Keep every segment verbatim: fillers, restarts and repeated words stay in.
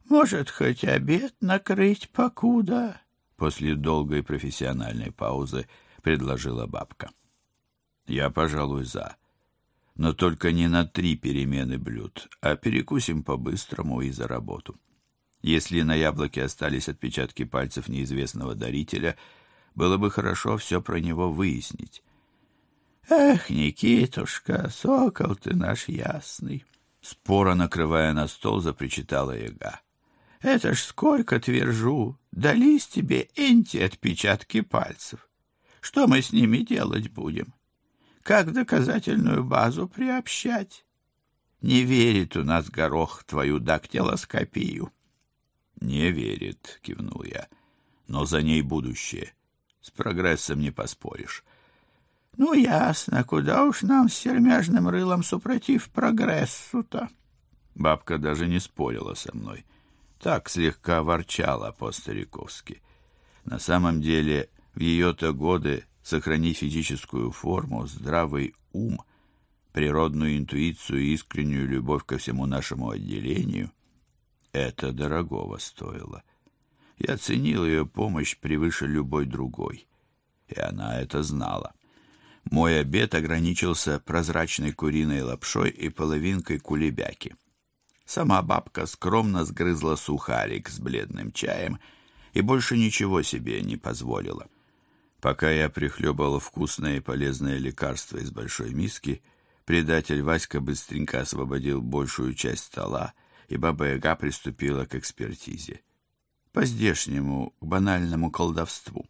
Может, хоть обед накрыть покуда? После долгой профессиональной паузы предложила бабка. Я, пожалуй, за. Но только не на три перемены блюд, а перекусим по-быстрому и за работу. Если на яблоке остались отпечатки пальцев неизвестного дарителя, было бы хорошо все про него выяснить. Эх, Никитушка, сокол ты наш ясный! Споро накрывая на стол, запричитала яга. Это ж сколько твержу, дались тебе энти отпечатки пальцев. Что мы с ними делать будем? Как доказательную базу приобщать? Не верит у нас горох твою дактилоскопию. Не верит, кивнул я, но за ней будущее. С прогрессом не поспоришь. Ну, ясно, куда уж нам с сермяжным рылом супротив прогрессу-то. Бабка даже не спорила со мной. Так слегка ворчала по-стариковски. На самом деле, в ее-то годы сохранить физическую форму, здравый ум, природную интуицию и искреннюю любовь ко всему нашему отделению — это дорогого стоило. Я ценил ее помощь превыше любой другой, и она это знала. Мой обед ограничился прозрачной куриной лапшой и половинкой кулебяки. Сама бабка скромно сгрызла сухарик с бледным чаем и больше ничего себе не позволила. Пока я прихлебывал вкусное и полезное лекарство из большой миски, предатель Васька быстренько освободил большую часть стола, и Баба-Яга приступила к экспертизе. По-здешнему, к банальному колдовству.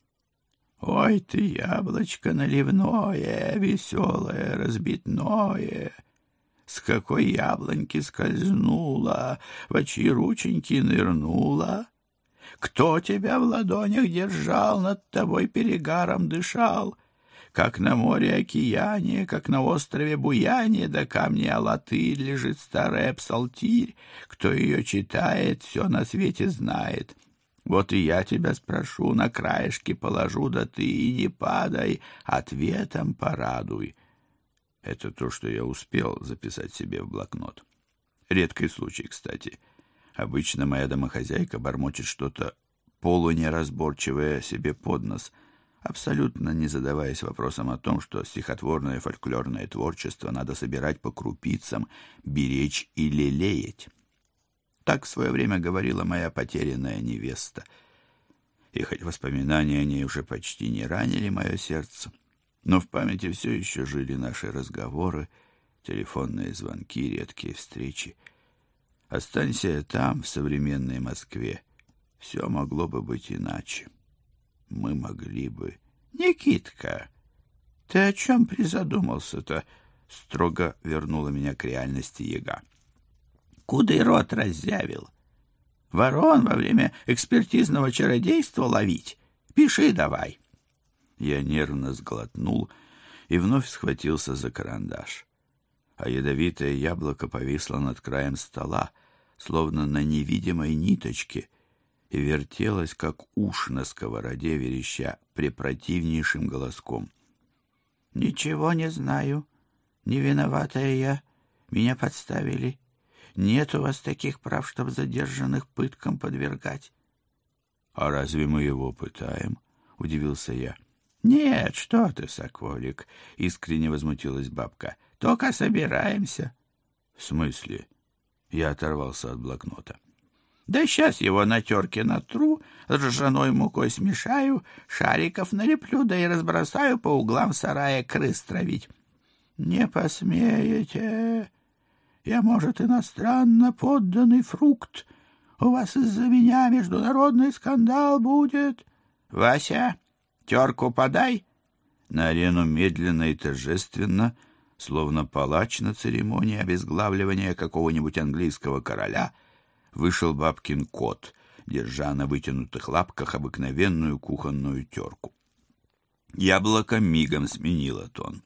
«Ой ты, яблочко наливное, веселое, разбитное! С какой яблоньки скользнула, в чьи рученьки нырнула? Кто тебя в ладонях держал, над тобой перегаром дышал? Как на море океане, как на острове Буяне, до камня Алатырь лежит старая псалтирь. Кто ее читает, все на свете знает. Вот и я тебя спрошу, на краешки положу, да ты и не падай, ответом порадуй». Это то, что я успел записать себе в блокнот. Редкий случай, кстати. Обычно моя домохозяйка бормочет что-то полунеразборчивое себе под нос, абсолютно не задаваясь вопросом о том, что стихотворное фольклорное творчество надо собирать по крупицам, беречь и лелеять. Так в свое время говорила моя потерянная невеста. И хоть воспоминания о ней уже почти не ранили мое сердце, но в памяти все еще жили наши разговоры, телефонные звонки, редкие встречи. Останься я там, в современной Москве, все могло бы быть иначе. Мы могли бы... «Никитка, ты о чем призадумался-то?» — строго вернула меня к реальности яга. «Куда и рот раззявил? Ворон во время экспертизного чародейства ловить? Пиши давай». Я нервно сглотнул и вновь схватился за карандаш. А ядовитое яблоко повисло над краем стола, словно на невидимой ниточке, и вертелось, как уж на сковороде, вереща препротивнейшим голоском. «Ничего не знаю. Не виноватая я. Меня подставили. Нет у вас таких прав, чтоб задержанных пыткам подвергать». «А разве мы его пытаем?» — удивился я. «Нет, что ты, соколик!» — искренне возмутилась бабка. «Только собираемся». «В смысле?» — я оторвался от блокнота. «Да сейчас его на терке натру, с ржаной мукой смешаю, шариков налеплю, да и разбросаю по углам сарая крыс травить». «Не посмеете! Я, может, иностранно подданный фрукт. У вас из-за меня международный скандал будет. Вася, терку подай». На арену медленно и торжественно, словно палач на церемонии обезглавливания какого-нибудь английского короля, вышел бабкин кот, держа на вытянутых лапках обыкновенную кухонную терку. Яблоко мигом сменило тон.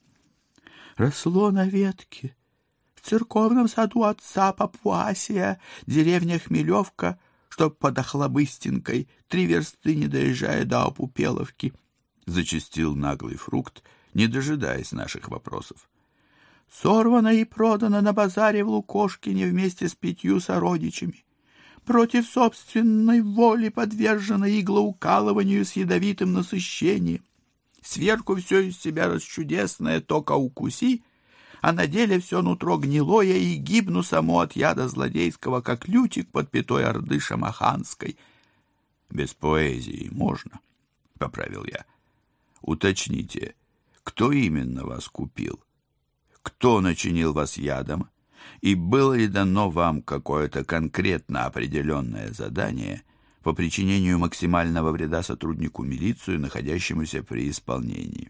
«Росло на ветке в церковном саду отца Папуасия, деревня Хмелевка, что под Охлобыстенкой, три версты не доезжая до Опупеловки», — зачастил наглый фрукт, не дожидаясь наших вопросов. «Сорвано и продано на базаре в Лукошкине вместе с пятью сородичами. против собственной воли подвержена иглоукалыванию с ядовитым насыщением. Сверху все из себя расчудесное, только укуси, а на деле все нутро гнилое, и гибну само от яда злодейского, как лютик под пятой орды шамаханской. — Без поэзии можно, — поправил я. — Уточните, кто именно вас купил? Кто начинил вас ядом? И было ли дано вам какое-то конкретно определенное задание по причинению максимального вреда сотруднику милиции, находящемуся при исполнении?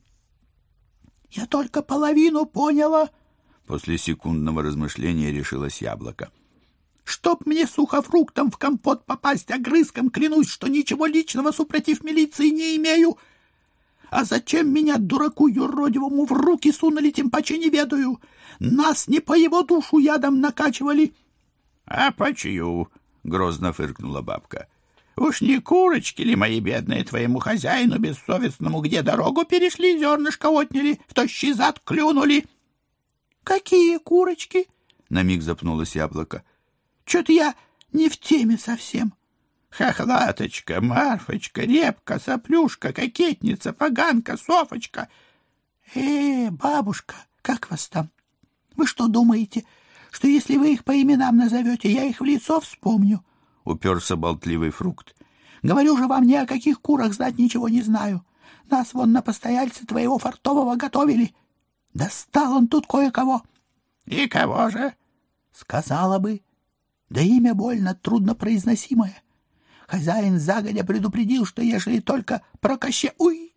— Я только половину поняла, — после секундного размышления решилось Яблоко. — Чтоб мне сухофруктом в компот попасть огрызком, клянусь, что ничего личного супротив милиции не имею. А зачем меня, дураку юродивому, в руки сунули, тем паче не ведаю. Нас не по его душу ядом накачивали. — А по чью? — грозно фыркнула бабка. — Уж не курочки ли, мои бедные, твоему хозяину бессовестному, где дорогу перешли, зернышко отняли, в тощий зад клюнули? — Какие курочки? — на миг запнулось Яблоко. — Чё-то я не в теме совсем. Хохлаточка, Марфочка, Репка, Соплюшка, Кокетница, Поганка, Софочка. Э, бабушка, как вас там? Вы что думаете, что если вы их по именам назовете, я их в лицо вспомню? Уперся болтливый Фрукт. Говорю же вам, ни о каких курах знать ничего не знаю. Нас вон на постояльце твоего фартового готовили. Достал он тут кое-кого. И кого же? Сказала бы. Да имя больно труднопроизносимое. Хозяин загодя предупредил, что ежели только прокаще... Уй!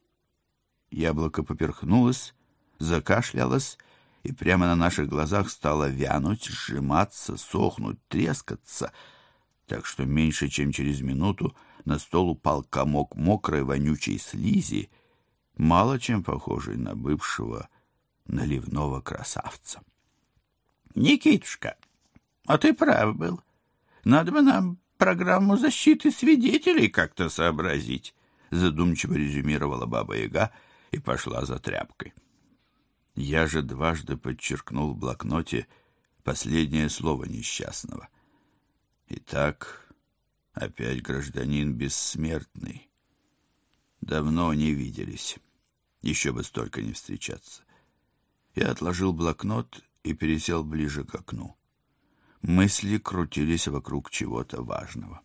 Яблоко поперхнулось, закашлялось и прямо на наших глазах стало вянуть, сжиматься, сохнуть, трескаться, так что меньше чем через минуту на стол упал комок мокрой вонючей слизи, мало чем похожий на бывшего наливного красавца. — Никитушка, а ты прав был. Надо бы нам программу защиты свидетелей как-то сообразить, — задумчиво резюмировала Баба-Яга и пошла за тряпкой. Я же дважды подчеркнул в блокноте последнее слово несчастного. Итак, опять гражданин бессмертный. Давно не виделись. Еще бы столько не встречаться. Я отложил блокнот и пересел ближе к окну. Мысли крутились вокруг чего-то важного.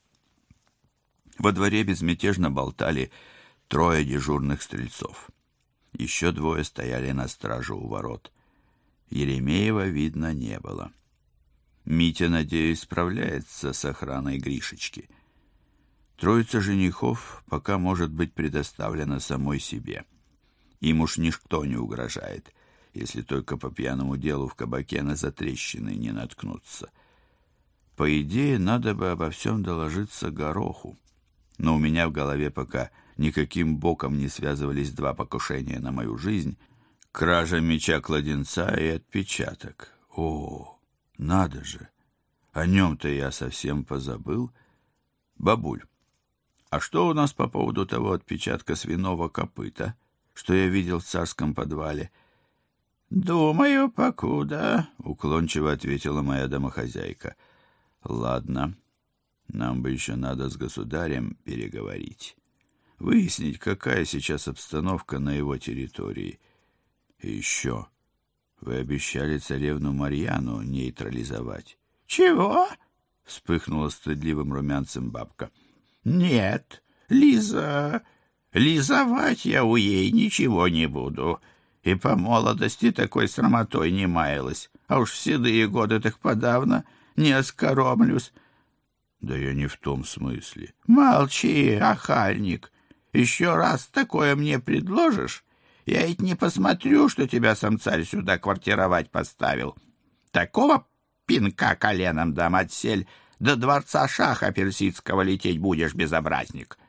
Во дворе безмятежно болтали трое дежурных стрельцов. Еще двое стояли на страже у ворот. Еремеева видно не было. Митя, надеюсь, справляется с охраной Гришечки. Троица женихов пока может быть предоставлена самой себе. Им уж ничто не угрожает, если только по пьяному делу в кабаке на затрещины не наткнуться. По идее, надо бы обо всем доложиться Гороху, но у меня в голове пока никаким боком не связывались два покушения на мою жизнь: кража меча-кладенца и отпечаток. О, надо же! О нем-то я совсем позабыл. Бабуль, а что у нас по поводу того отпечатка свиного копыта, что я видел в царском подвале? — Думаю, покуда, — уклончиво ответила моя домохозяйка. — Ладно, нам бы еще надо с государем переговорить, выяснить, какая сейчас обстановка на его территории. И еще, вы обещали царевну Марьяну нейтрализовать. — Чего? — вспыхнула стыдливым румянцем бабка. — Нет, Лиза, лизовать я у ей ничего не буду. И по молодости такой срамотой не маялась, а уж в седые годы так подавно не оскоромлюсь. Да я не в том смысле. Молчи, охальник. Еще раз такое мне предложишь, я ведь не посмотрю, что тебя сам царь сюда квартировать поставил. Такого пинка коленом дам, отсель, до дворца шаха персидского лететь будешь, безобразник.